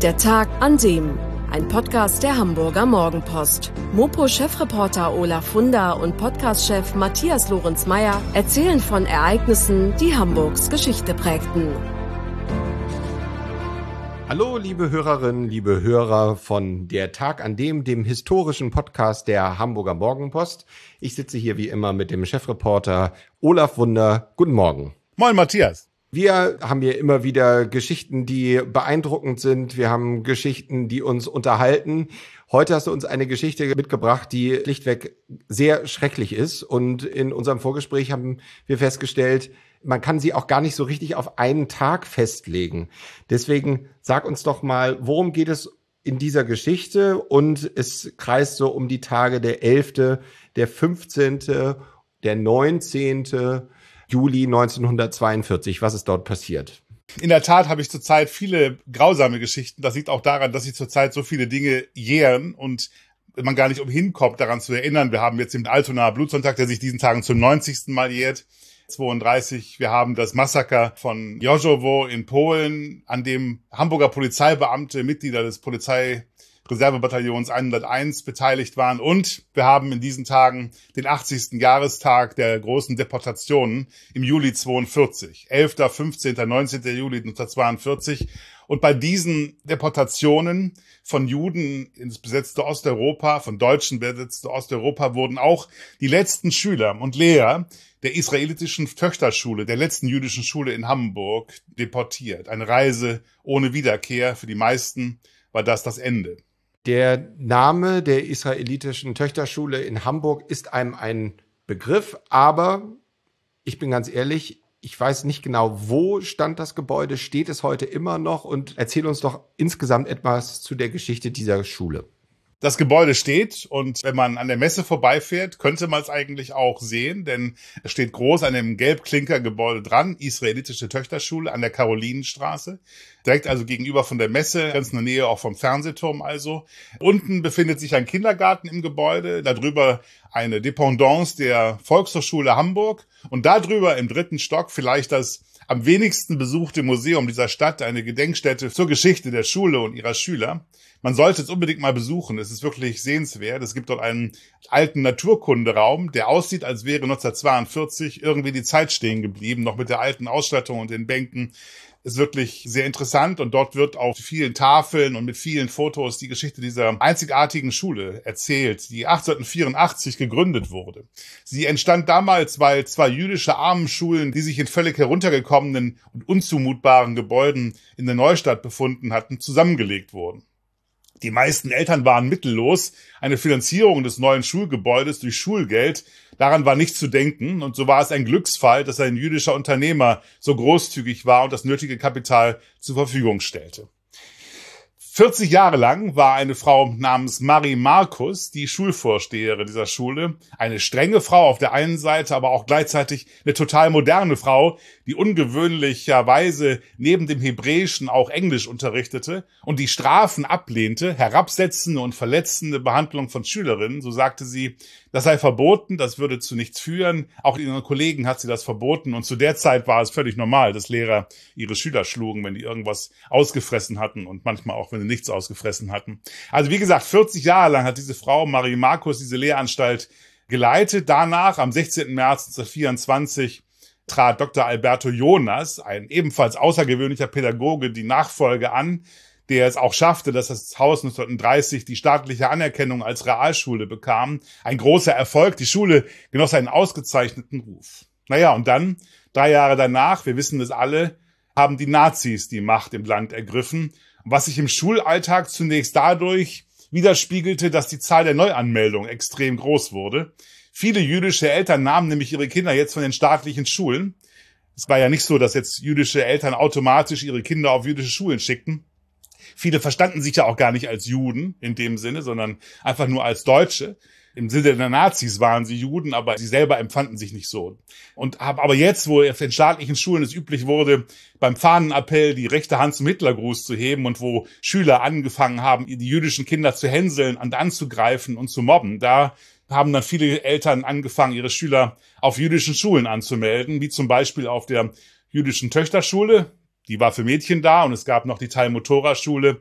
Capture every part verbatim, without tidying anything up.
Der Tag an dem. Ein Podcast der Hamburger Morgenpost. Mopo-Chefreporter Olaf Funder und Podcast-Chef Matthias Lorenz-Meyer erzählen von Ereignissen, die Hamburgs Geschichte prägten. Hallo, liebe Hörerinnen, liebe Hörer von Der Tag an dem, dem historischen Podcast der Hamburger Morgenpost. Ich sitze hier wie immer mit dem Chefreporter Olaf Funder. Guten Morgen. Moin, Matthias. Wir haben hier immer wieder Geschichten, die beeindruckend sind. Wir haben Geschichten, die uns unterhalten. Heute hast du uns eine Geschichte mitgebracht, die schlichtweg sehr schrecklich ist. Und in unserem Vorgespräch haben wir festgestellt, man kann sie auch gar nicht so richtig auf einen Tag festlegen. Deswegen sag uns doch mal, worum geht es in dieser Geschichte? Und es kreist so um die Tage der elfte, der fünfzehnte, der neunzehnte Juli neunzehnhundertzweiundvierzig. Was ist dort passiert? In der Tat habe ich zurzeit viele grausame Geschichten. Das liegt auch daran, dass sich zurzeit so viele Dinge jähren und man gar nicht umhin kommt, daran zu erinnern. Wir haben jetzt den Altonaer Blutsonntag, der sich diesen Tagen zum neunzigsten Mal jährt. zweiunddreißig. Wir haben das Massaker von Joszowo in Polen, an dem Hamburger Polizeibeamte, Mitglieder des Polizeireservebataillons hunderteins beteiligt waren. Und wir haben in diesen Tagen den achtzigsten Jahrestag der großen Deportationen im Juli zweiundvierzig. elfter, fünfzehnter, neunzehnter Juli neunzehnhundertzweiundvierzig. Und bei diesen Deportationen von Juden ins besetzte Osteuropa, von Deutschen besetzte Osteuropa, wurden auch die letzten Schüler und Lehrer der israelitischen Töchterschule, der letzten jüdischen Schule in Hamburg, deportiert. Eine Reise ohne Wiederkehr. Für die meisten war das das Ende. Der Name der israelitischen Töchterschule in Hamburg ist einem ein Begriff, aber ich bin ganz ehrlich, ich weiß nicht genau, wo stand das Gebäude, steht es heute immer noch, und erzähl uns doch insgesamt etwas zu der Geschichte dieser Schule. Das Gebäude steht, und wenn man an der Messe vorbeifährt, könnte man es eigentlich auch sehen, denn es steht groß an dem Gelbklinkergebäude dran, Israelitische Töchterschule an der Karolinenstraße, direkt also gegenüber von der Messe, ganz in der Nähe auch vom Fernsehturm also. Unten befindet sich ein Kindergarten im Gebäude, darüber eine Dependance der Volkshochschule Hamburg und darüber im dritten Stock vielleicht das am wenigsten besuchte Museum dieser Stadt, eine Gedenkstätte zur Geschichte der Schule und ihrer Schüler. Man sollte es unbedingt mal besuchen, es ist wirklich sehenswert. Es gibt dort einen alten Naturkunderaum, der aussieht, als wäre neunzehnhundertzweiundvierzig irgendwie die Zeit stehen geblieben, noch mit der alten Ausstattung und den Bänken. Ist wirklich sehr interessant, und dort wird auf vielen Tafeln und mit vielen Fotos die Geschichte dieser einzigartigen Schule erzählt, die achtzehnhundertvierundachtzig gegründet wurde. Sie entstand damals, weil zwei jüdische Armenschulen, die sich in völlig heruntergekommenen und unzumutbaren Gebäuden in der Neustadt befunden hatten, zusammengelegt wurden. Die meisten Eltern waren mittellos. Eine Finanzierung des neuen Schulgebäudes durch Schulgeld, daran war nicht zu denken. Und so war es ein Glücksfall, dass ein jüdischer Unternehmer so großzügig war und das nötige Kapital zur Verfügung stellte. vierzig Jahre lang war eine Frau namens Marie Markus die Schulvorsteherin dieser Schule. Eine strenge Frau auf der einen Seite, aber auch gleichzeitig eine total moderne Frau, die ungewöhnlicherweise neben dem Hebräischen auch Englisch unterrichtete und die Strafen ablehnte, herabsetzende und verletzende Behandlung von Schülerinnen. So sagte sie, das sei verboten, das würde zu nichts führen. Auch ihren Kollegen hat sie das verboten. Und zu der Zeit war es völlig normal, dass Lehrer ihre Schüler schlugen, wenn die irgendwas ausgefressen hatten, und manchmal auch, wenn sie nichts ausgefressen hatten. Also wie gesagt, vierzig Jahre lang hat diese Frau, Marie Markus, diese Lehranstalt geleitet. Danach, am sechzehnten März neunzehnhundertvierundzwanzig, trat Doktor Alberto Jonas, ein ebenfalls außergewöhnlicher Pädagoge, die Nachfolge an, der es auch schaffte, dass das Haus neunzehnhundertdreißig die staatliche Anerkennung als Realschule bekam. Ein großer Erfolg. Die Schule genoss einen ausgezeichneten Ruf. Naja, und dann, drei Jahre danach, wir wissen es alle, haben die Nazis die Macht im Land ergriffen, was sich im Schulalltag zunächst dadurch widerspiegelte, dass die Zahl der Neuanmeldungen extrem groß wurde. Viele jüdische Eltern nahmen nämlich ihre Kinder jetzt von den staatlichen Schulen. Es war ja nicht so, dass jetzt jüdische Eltern automatisch ihre Kinder auf jüdische Schulen schickten. Viele verstanden sich ja auch gar nicht als Juden in dem Sinne, sondern einfach nur als Deutsche. Im Sinne der Nazis waren sie Juden, aber sie selber empfanden sich nicht so. Und haben aber jetzt, wo auf den staatlichen Schulen es üblich wurde, beim Fahnenappell die rechte Hand zum Hitlergruß zu heben und wo Schüler angefangen haben, die jüdischen Kinder zu hänseln und anzugreifen und zu mobben, da haben dann viele Eltern angefangen, ihre Schüler auf jüdischen Schulen anzumelden, wie zum Beispiel auf der jüdischen Töchterschule. Die war für Mädchen da, und es gab noch die Talmud-Tora-Schule,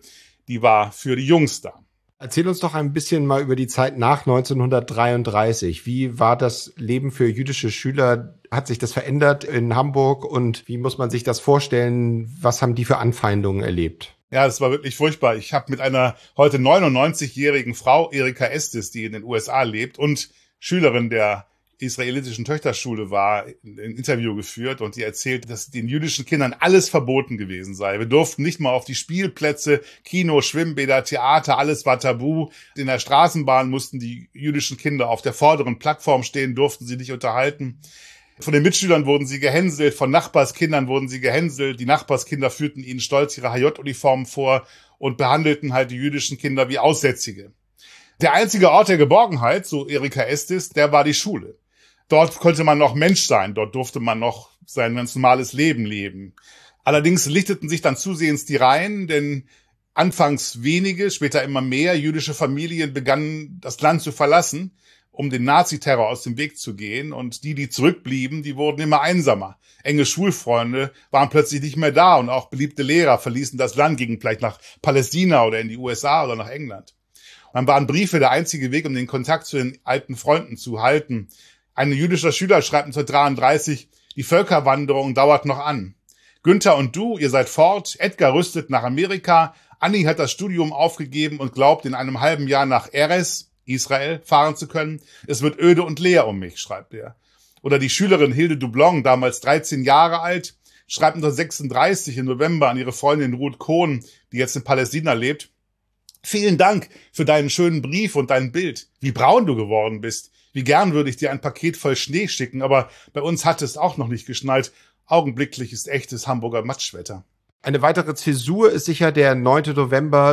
die war für die Jungs da. Erzähl uns doch ein bisschen mal über die Zeit nach neunzehnhundertdreiunddreißig. Wie war das Leben für jüdische Schüler? Hat sich das verändert in Hamburg und wie muss man sich das vorstellen? Was haben die für Anfeindungen erlebt? Ja, es war wirklich furchtbar. Ich habe mit einer heute neunundneunzigjährigen Frau, Erika Estes, die in den U S A lebt und Schülerin der israelitischen Töchterschule war, ein Interview geführt und die erzählt, dass den jüdischen Kindern alles verboten gewesen sei. Wir durften nicht mal auf die Spielplätze, Kino, Schwimmbäder, Theater, alles war tabu. In der Straßenbahn mussten die jüdischen Kinder auf der vorderen Plattform stehen, durften sie nicht unterhalten. Von den Mitschülern wurden sie gehänselt, von Nachbarskindern wurden sie gehänselt. Die Nachbarskinder führten ihnen stolz ihre H J-Uniformen vor und behandelten halt die jüdischen Kinder wie Aussätzige. Der einzige Ort der Geborgenheit, so Erika Estes, der war die Schule. Dort konnte man noch Mensch sein, dort durfte man noch sein ganz normales Leben leben. Allerdings lichteten sich dann zusehends die Reihen, denn anfangs wenige, später immer mehr jüdische Familien begannen, das Land zu verlassen, um den Naziterror aus dem Weg zu gehen. Und die, die zurückblieben, die wurden immer einsamer. Enge Schulfreunde waren plötzlich nicht mehr da und auch beliebte Lehrer verließen das Land, gingen vielleicht nach Palästina oder in die U S A oder nach England. Und dann waren Briefe der einzige Weg, um den Kontakt zu den alten Freunden zu halten. Ein jüdischer Schüler schreibt neunzehnhundertdreiunddreißig, die Völkerwanderung dauert noch an. Günther und du, ihr seid fort, Edgar rüstet nach Amerika, Anni hat das Studium aufgegeben und glaubt, in einem halben Jahr nach Erez, Israel, fahren zu können. Es wird öde und leer um mich, schreibt er. Oder die Schülerin Hilde Dublon, damals dreizehn Jahre alt, schreibt neunzehnhundertsechsunddreißig im November an ihre Freundin Ruth Kohn, die jetzt in Palästina lebt. Vielen Dank für deinen schönen Brief und dein Bild. Wie braun du geworden bist. Wie gern würde ich dir ein Paket voll Schnee schicken, aber bei uns hat es auch noch nicht geschneit. Augenblicklich ist echtes Hamburger Matschwetter. Eine weitere Zäsur ist sicher der neunte November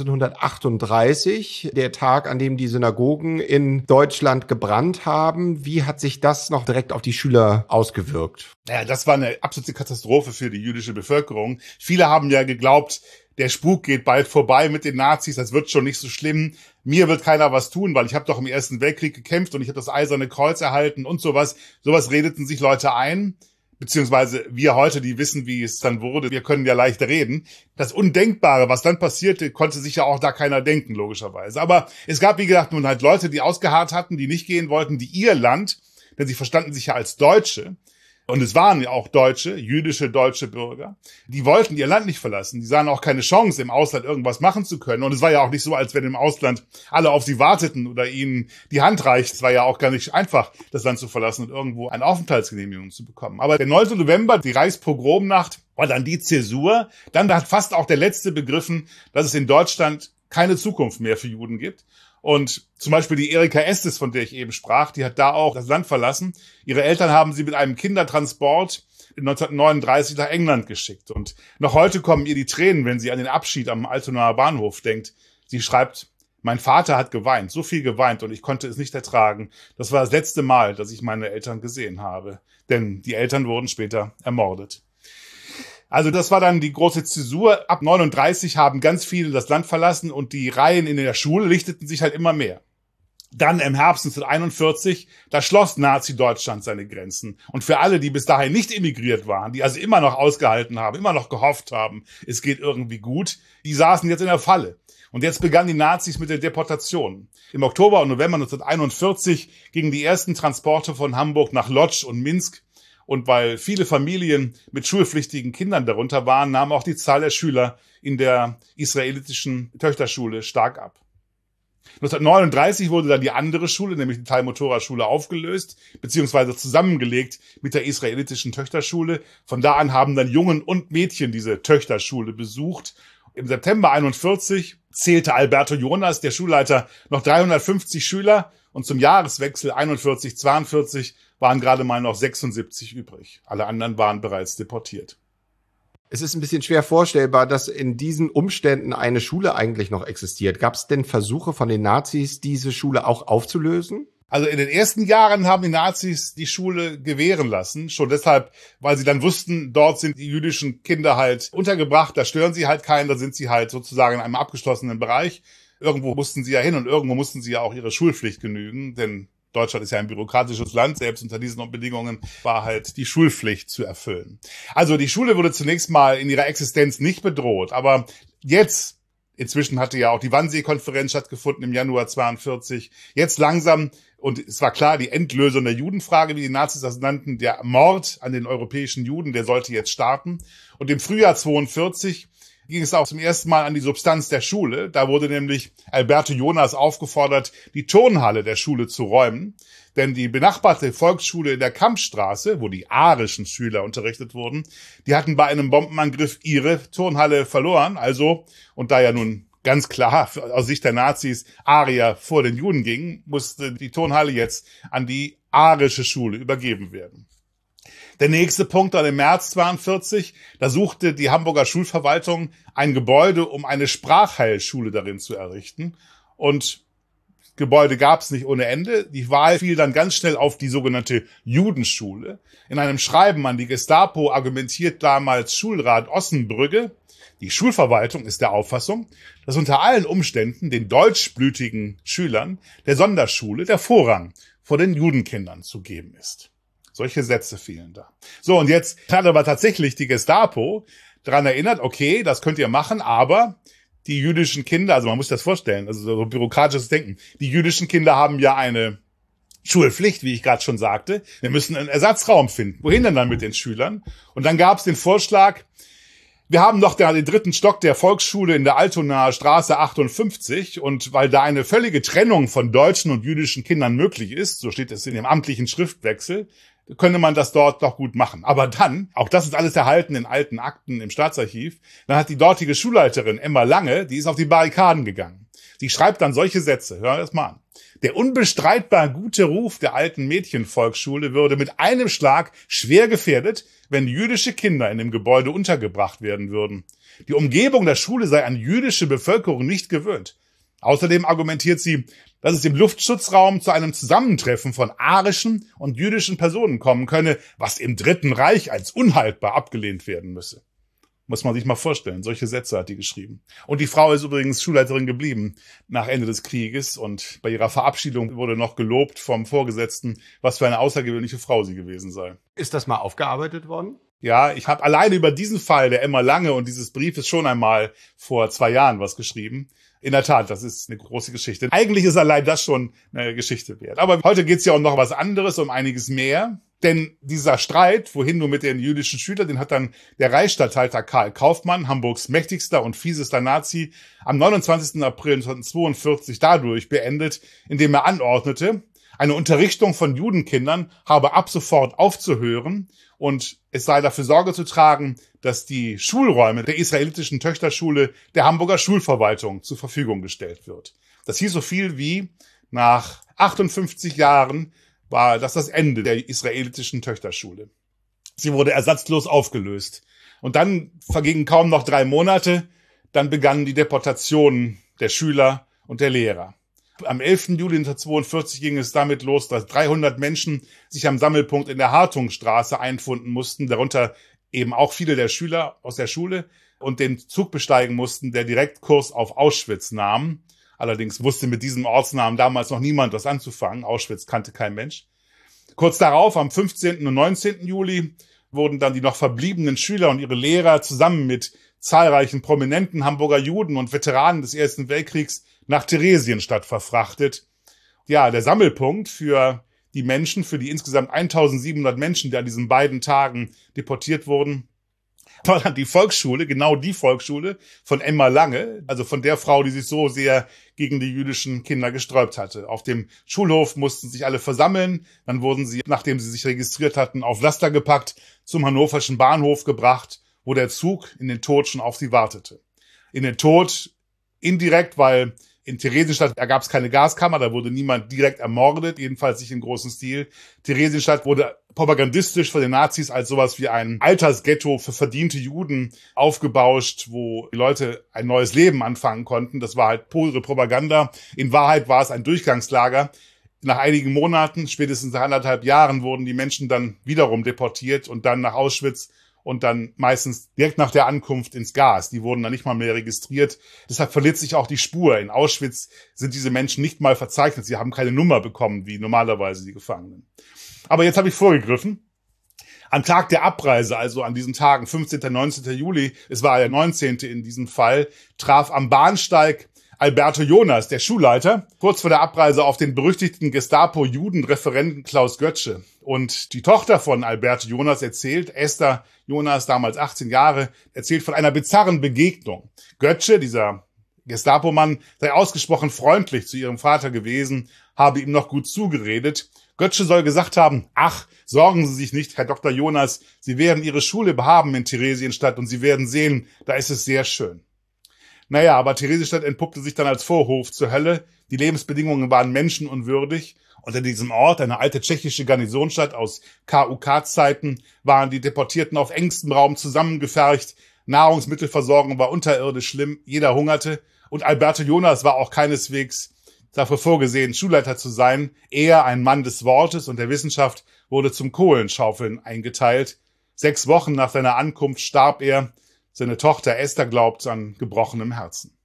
neunzehnhundertachtunddreißig, der Tag, an dem die Synagogen in Deutschland gebrannt haben. Wie hat sich das noch direkt auf die Schüler ausgewirkt? Naja, das war eine absolute Katastrophe für die jüdische Bevölkerung. Viele haben ja geglaubt, der Spuk geht bald vorbei mit den Nazis, das wird schon nicht so schlimm. Mir wird keiner was tun, weil ich habe doch im Ersten Weltkrieg gekämpft und ich habe das Eiserne Kreuz erhalten und sowas. Sowas redeten sich Leute ein, beziehungsweise wir heute, die wissen, wie es dann wurde. Wir können ja leicht reden. Das Undenkbare, was dann passierte, konnte sich ja auch da keiner denken, logischerweise. Aber es gab, wie gesagt, nun halt Leute, die ausgeharrt hatten, die nicht gehen wollten, die ihr Land, denn sie verstanden sich ja als Deutsche, und es waren ja auch Deutsche, jüdische deutsche Bürger, die wollten ihr Land nicht verlassen. Die sahen auch keine Chance, im Ausland irgendwas machen zu können. Und es war ja auch nicht so, als wenn im Ausland alle auf sie warteten oder ihnen die Hand reicht. Es war ja auch gar nicht einfach, das Land zu verlassen und irgendwo eine Aufenthaltsgenehmigung zu bekommen. Aber der neunte November, die Reichspogromnacht, war dann die Zäsur. Dann hat fast auch der Letzte begriffen, dass es in Deutschland keine Zukunft mehr für Juden gibt. Und zum Beispiel die Erika Estes, von der ich eben sprach, die hat da auch das Land verlassen. Ihre Eltern haben sie mit einem Kindertransport neunzehnhundertneununddreißig nach England geschickt. Und noch heute kommen ihr die Tränen, wenn sie an den Abschied am Altonaer Bahnhof denkt. Sie schreibt, mein Vater hat geweint, so viel geweint und ich konnte es nicht ertragen. Das war das letzte Mal, dass ich meine Eltern gesehen habe. Denn die Eltern wurden später ermordet. Also das war dann die große Zäsur. Ab neununddreißig haben ganz viele das Land verlassen und die Reihen in der Schule lichteten sich halt immer mehr. Dann im Herbst neunzehnhunderteinundvierzig, da schloss Nazi-Deutschland seine Grenzen. Und für alle, die bis dahin nicht emigriert waren, die also immer noch ausgehalten haben, immer noch gehofft haben, es geht irgendwie gut, die saßen jetzt in der Falle. Und jetzt begannen die Nazis mit der Deportation. Im Oktober und November neunzehnhunderteinundvierzig gingen die ersten Transporte von Hamburg nach Lodz und Minsk. Und weil viele Familien mit schulpflichtigen Kindern darunter waren, nahm auch die Zahl der Schüler in der israelitischen Töchterschule stark ab. neunzehnhundertneununddreißig wurde dann die andere Schule, nämlich die Talmud-Tora-Schule, aufgelöst, beziehungsweise zusammengelegt mit der israelitischen Töchterschule. Von da an haben dann Jungen und Mädchen diese Töchterschule besucht. Im September einundvierzig zählte Alberto Jonas, der Schulleiter, noch dreihundertfünfzig Schüler und zum Jahreswechsel einundvierzig zweiundvierzig waren gerade mal noch sechsundsiebzig übrig. Alle anderen waren bereits deportiert. Es ist ein bisschen schwer vorstellbar, dass in diesen Umständen eine Schule eigentlich noch existiert. Gab es denn Versuche von den Nazis, diese Schule auch aufzulösen? Also in den ersten Jahren haben die Nazis die Schule gewähren lassen. Schon deshalb, weil sie dann wussten, dort sind die jüdischen Kinder halt untergebracht, da stören sie halt keinen, da sind sie halt sozusagen in einem abgeschlossenen Bereich. Irgendwo mussten sie ja hin und irgendwo mussten sie ja auch ihrer Schulpflicht genügen, denn Deutschland ist ja ein bürokratisches Land, selbst unter diesen Bedingungen war halt die Schulpflicht zu erfüllen. Also die Schule wurde zunächst mal in ihrer Existenz nicht bedroht, aber jetzt, Inzwischen hatte ja auch die Wannsee-Konferenz stattgefunden im Januar zweiundvierzig. Jetzt langsam, und es war klar, die Endlösung der Judenfrage, wie die Nazis das nannten, der Mord an den europäischen Juden, der sollte jetzt starten. Und im Frühjahr zweiundvierzig ging es auch zum ersten Mal an die Substanz der Schule. Da wurde nämlich Alberto Jonas aufgefordert, die Turnhalle der Schule zu räumen. Denn die benachbarte Volksschule in der Kampstraße, wo die arischen Schüler unterrichtet wurden, die hatten bei einem Bombenangriff ihre Turnhalle verloren. Also, und da ja nun ganz klar aus Sicht der Nazis Arier vor den Juden gingen, musste die Turnhalle jetzt an die arische Schule übergeben werden. Der nächste Punkt dann im März zweiundvierzig, da suchte die Hamburger Schulverwaltung ein Gebäude, um eine Sprachheilschule darin zu errichten. Und Gebäude gab es nicht ohne Ende. Die Wahl fiel dann ganz schnell auf die sogenannte Judenschule. In einem Schreiben an die Gestapo argumentiert damals Schulrat Ossenbrügge, die Schulverwaltung ist der Auffassung, dass unter allen Umständen den deutschblütigen Schülern der Sonderschule der Vorrang vor den Judenkindern zu geben ist. Solche Sätze fielen da. So, und jetzt hat aber tatsächlich die Gestapo daran erinnert, okay, das könnt ihr machen, aber die jüdischen Kinder, also man muss sich das vorstellen, also so bürokratisches Denken, die jüdischen Kinder haben ja eine Schulpflicht, wie ich gerade schon sagte. Wir müssen einen Ersatzraum finden. Wohin denn dann mit den Schülern? Und dann gab es den Vorschlag, wir haben noch den dritten Stock der Volksschule in der Altonaer Straße achtundfünfzig und weil da eine völlige Trennung von deutschen und jüdischen Kindern möglich ist, so steht es in dem amtlichen Schriftwechsel, könnte man das dort doch gut machen. Aber dann, auch das ist alles erhalten in alten Akten im Staatsarchiv, dann hat die dortige Schulleiterin Emma Lange, die ist auf die Barrikaden gegangen. Sie schreibt dann solche Sätze, hören wir das mal an. Der unbestreitbar gute Ruf der alten Mädchenvolksschule würde mit einem Schlag schwer gefährdet, wenn jüdische Kinder in dem Gebäude untergebracht werden würden. Die Umgebung der Schule sei an jüdische Bevölkerung nicht gewöhnt. Außerdem argumentiert sie, dass es im Luftschutzraum zu einem Zusammentreffen von arischen und jüdischen Personen kommen könne, was im Dritten Reich als unhaltbar abgelehnt werden müsse. Muss man sich mal vorstellen, solche Sätze hat die geschrieben. Und die Frau ist übrigens Schulleiterin geblieben nach Ende des Krieges und bei ihrer Verabschiedung wurde noch gelobt vom Vorgesetzten, was für eine außergewöhnliche Frau sie gewesen sei. Ist das mal aufgearbeitet worden? Ja, ich habe alleine über diesen Fall der Emma Lange und dieses Briefes schon einmal vor zwei Jahren was geschrieben. In der Tat, das ist eine große Geschichte. Eigentlich ist allein das schon eine Geschichte wert. Aber heute geht's ja um noch was anderes, um einiges mehr. Denn dieser Streit, wohin nur mit den jüdischen Schülern, den hat dann der Reichsstatthalter Karl Kaufmann, Hamburgs mächtigster und fiesester Nazi, am neunundzwanzigsten April neunzehnhundertzweiundvierzig dadurch beendet, indem er anordnete, eine Unterrichtung von Judenkindern habe ab sofort aufzuhören und es sei dafür Sorge zu tragen, dass die Schulräume der israelitischen Töchterschule der Hamburger Schulverwaltung zur Verfügung gestellt wird. Das hieß so viel wie, nach achtundfünfzig Jahren war das das Ende der israelitischen Töchterschule. Sie wurde ersatzlos aufgelöst. Und dann vergingen kaum noch drei Monate, dann begannen die Deportationen der Schüler und der Lehrer. Am elften Juli neunzehnhundertzweiundvierzig ging es damit los, dass dreihundert Menschen sich am Sammelpunkt in der Hartungstraße einfinden mussten, darunter eben auch viele der Schüler aus der Schule und den Zug besteigen mussten, der Direktkurs auf Auschwitz nahm. Allerdings wusste mit diesem Ortsnamen damals noch niemand was anzufangen. Auschwitz kannte kein Mensch. Kurz darauf, am fünfzehnten und neunzehnten Juli, wurden dann die noch verbliebenen Schüler und ihre Lehrer zusammen mit zahlreichen prominenten Hamburger Juden und Veteranen des Ersten Weltkriegs nach Theresienstadt verfrachtet. Ja, der Sammelpunkt für die Menschen, für die insgesamt eintausendsiebenhundert Menschen, die an diesen beiden Tagen deportiert wurden, war dann die Volksschule, genau die Volksschule von Emma Lange, also von der Frau, die sich so sehr gegen die jüdischen Kinder gesträubt hatte. Auf dem Schulhof mussten sich alle versammeln, dann wurden sie, nachdem sie sich registriert hatten, auf Laster gepackt, zum hannoverschen Bahnhof gebracht, wo der Zug in den Tod schon auf sie wartete. In den Tod indirekt, weil in Theresienstadt, da gab es keine Gaskammer, da wurde niemand direkt ermordet, jedenfalls nicht im großen Stil. Theresienstadt wurde propagandistisch von den Nazis als sowas wie ein Altersghetto für verdiente Juden aufgebauscht, wo die Leute ein neues Leben anfangen konnten. Das war halt pure Propaganda. In Wahrheit war es ein Durchgangslager. Nach einigen Monaten, spätestens nach anderthalb Jahren, wurden die Menschen dann wiederum deportiert und dann nach Auschwitz und dann meistens direkt nach der Ankunft ins Gas. Die wurden dann nicht mal mehr registriert. Deshalb verliert sich auch die Spur. In Auschwitz sind diese Menschen nicht mal verzeichnet. Sie haben keine Nummer bekommen, wie normalerweise die Gefangenen. Aber jetzt habe ich vorgegriffen. Am Tag der Abreise, also an diesen Tagen, fünfzehnten, neunzehnten Juli, es war der neunzehnte in diesem Fall, traf am Bahnsteig Alberto Jonas, der Schulleiter, kurz vor der Abreise auf den berüchtigten Gestapo-Judenreferenten Klaus Götzsche. Und die Tochter von Alberto Jonas erzählt, Esther Jonas, damals achtzehn Jahre, erzählt von einer bizarren Begegnung. Götzsche, dieser Gestapo-Mann, sei ausgesprochen freundlich zu ihrem Vater gewesen, habe ihm noch gut zugeredet. Götzsche soll gesagt haben, ach, sorgen Sie sich nicht, Herr Doktor Jonas, Sie werden Ihre Schule behaben in Theresienstadt und Sie werden sehen, da ist es sehr schön. Naja, aber Theresienstadt entpuppte sich dann als Vorhof zur Hölle. Die Lebensbedingungen waren menschenunwürdig. Und in diesem Ort, eine alte tschechische Garnisonsstadt aus K U K-Zeiten, waren die Deportierten auf engstem Raum zusammengefercht. Nahrungsmittelversorgung war unterirdisch schlimm. Jeder hungerte. Und Alberto Jonas war auch keineswegs dafür vorgesehen, Schulleiter zu sein. Er, ein Mann des Wortes und der Wissenschaft, wurde zum Kohlenschaufeln eingeteilt. Sechs Wochen nach seiner Ankunft starb er. Seine Tochter Esther glaubt an gebrochenem Herzen.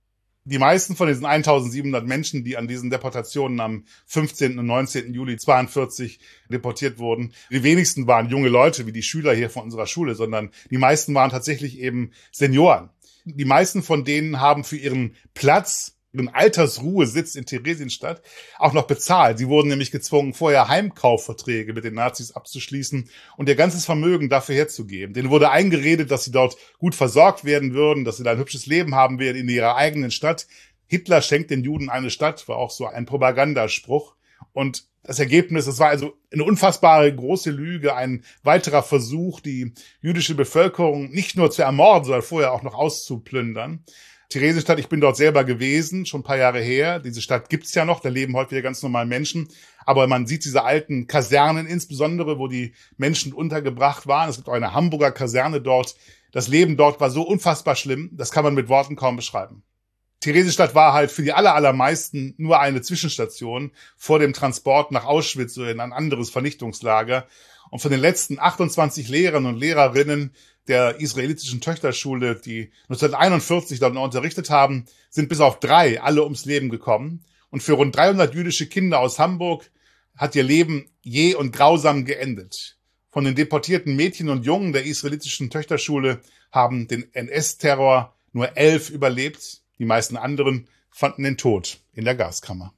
Die meisten von diesen eintausendsiebenhundert Menschen, die an diesen Deportationen am fünfzehnten und neunzehnten Juli zweiundvierzig deportiert wurden, die wenigsten waren junge Leute wie die Schüler hier von unserer Schule, sondern die meisten waren tatsächlich eben Senioren. Die meisten von denen haben für ihren Platz, ihren Altersruhesitz in Theresienstadt auch noch bezahlt. Sie wurden nämlich gezwungen, vorher Heimkaufverträge mit den Nazis abzuschließen und ihr ganzes Vermögen dafür herzugeben. Denen wurde eingeredet, dass sie dort gut versorgt werden würden, dass sie da ein hübsches Leben haben werden in ihrer eigenen Stadt. Hitler schenkt den Juden eine Stadt, war auch so ein Propagandaspruch. Und das Ergebnis, es war also eine unfassbare große Lüge, ein weiterer Versuch, die jüdische Bevölkerung nicht nur zu ermorden, sondern vorher auch noch auszuplündern. Theresienstadt, ich bin dort selber gewesen, schon ein paar Jahre her. Diese Stadt gibt's ja noch, da leben heute wieder ganz normal Menschen. Aber man sieht diese alten Kasernen insbesondere, wo die Menschen untergebracht waren. Es gibt auch eine Hamburger Kaserne dort. Das Leben dort war so unfassbar schlimm, das kann man mit Worten kaum beschreiben. Theresienstadt war halt für die aller, allermeisten nur eine Zwischenstation vor dem Transport nach Auschwitz oder in ein anderes Vernichtungslager. Und von den letzten achtundzwanzig Lehrern und Lehrerinnen der israelitischen Töchterschule, die neunzehnhunderteinundvierzig dort unterrichtet haben, sind bis auf drei alle ums Leben gekommen. Und für rund dreihundert jüdische Kinder aus Hamburg hat ihr Leben jäh und grausam geendet. Von den deportierten Mädchen und Jungen der israelitischen Töchterschule haben den N S-Terror nur elf überlebt. Die meisten anderen fanden den Tod in der Gaskammer.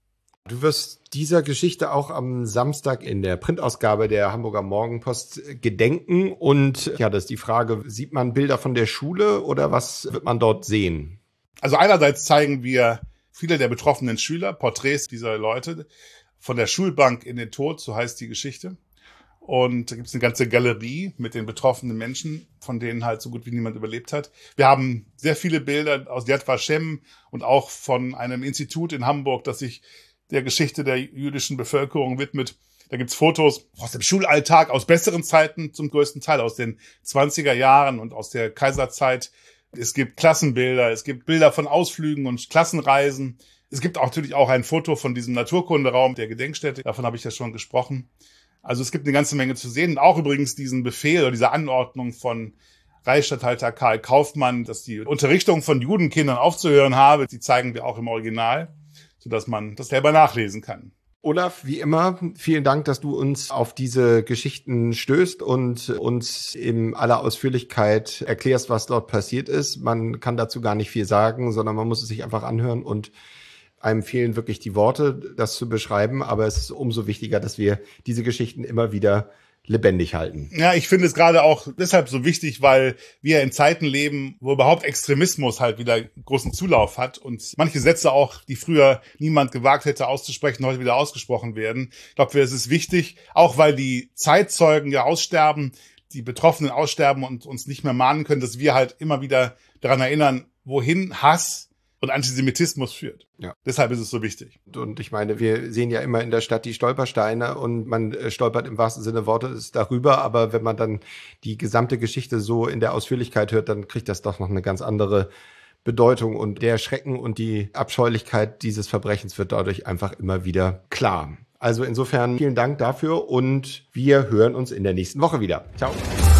Du wirst dieser Geschichte auch am Samstag in der Printausgabe der Hamburger Morgenpost gedenken. Und ja, das ist die Frage, sieht man Bilder von der Schule oder was wird man dort sehen? Also einerseits zeigen wir viele der betroffenen Schüler, Porträts dieser Leute, von der Schulbank in den Tod, so heißt die Geschichte. Und da gibt es eine ganze Galerie mit den betroffenen Menschen, von denen halt so gut wie niemand überlebt hat. Wir haben sehr viele Bilder aus Yad Vashem und auch von einem Institut in Hamburg, das sich der Geschichte der jüdischen Bevölkerung widmet. Da gibt's Fotos aus dem Schulalltag, aus besseren Zeiten zum größten Teil, aus den zwanziger Jahren und aus der Kaiserzeit. Es gibt Klassenbilder, es gibt Bilder von Ausflügen und Klassenreisen. Es gibt auch natürlich auch ein Foto von diesem Naturkunderaum der Gedenkstätte, davon habe ich ja schon gesprochen. Also es gibt eine ganze Menge zu sehen. Und auch übrigens diesen Befehl oder diese Anordnung von Reichsstatthalter Karl Kaufmann, dass die Unterrichtung von Judenkindern aufzuhören habe, die zeigen wir auch im Original, sodass man das selber nachlesen kann. Olaf, wie immer, vielen Dank, dass du uns auf diese Geschichten stößt und uns in aller Ausführlichkeit erklärst, was dort passiert ist. Man kann dazu gar nicht viel sagen, sondern man muss es sich einfach anhören und einem fehlen wirklich die Worte, das zu beschreiben. Aber es ist umso wichtiger, dass wir diese Geschichten immer wieder lebendig halten. Ja, ich finde es gerade auch deshalb so wichtig, weil wir in Zeiten leben, wo überhaupt Extremismus halt wieder großen Zulauf hat und manche Sätze auch, die früher niemand gewagt hätte auszusprechen, heute wieder ausgesprochen werden. Ich glaube, es ist wichtig, auch weil die Zeitzeugen ja aussterben, die Betroffenen aussterben und uns nicht mehr mahnen können, dass wir halt immer wieder daran erinnern, wohin Hass und Antisemitismus führt. Ja. Deshalb ist es so wichtig. Und ich meine, wir sehen ja immer in der Stadt die Stolpersteine und man stolpert im wahrsten Sinne Wortes darüber, aber wenn man dann die gesamte Geschichte so in der Ausführlichkeit hört, dann kriegt das doch noch eine ganz andere Bedeutung und der Schrecken und die Abscheulichkeit dieses Verbrechens wird dadurch einfach immer wieder klar. Also insofern vielen Dank dafür und wir hören uns in der nächsten Woche wieder. Ciao.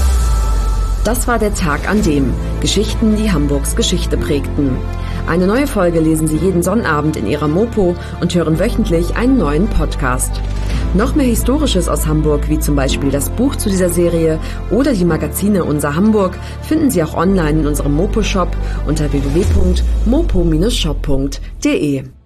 Das war der Tag an dem Geschichten, die Hamburgs Geschichte prägten. Eine neue Folge lesen Sie jeden Sonnabend in Ihrer Mopo und hören wöchentlich einen neuen Podcast. Noch mehr Historisches aus Hamburg, wie zum Beispiel das Buch zu dieser Serie oder die Magazine Unser Hamburg, finden Sie auch online in unserem Mopo-Shop unter w w w punkt mopo Bindestrich shop punkt de.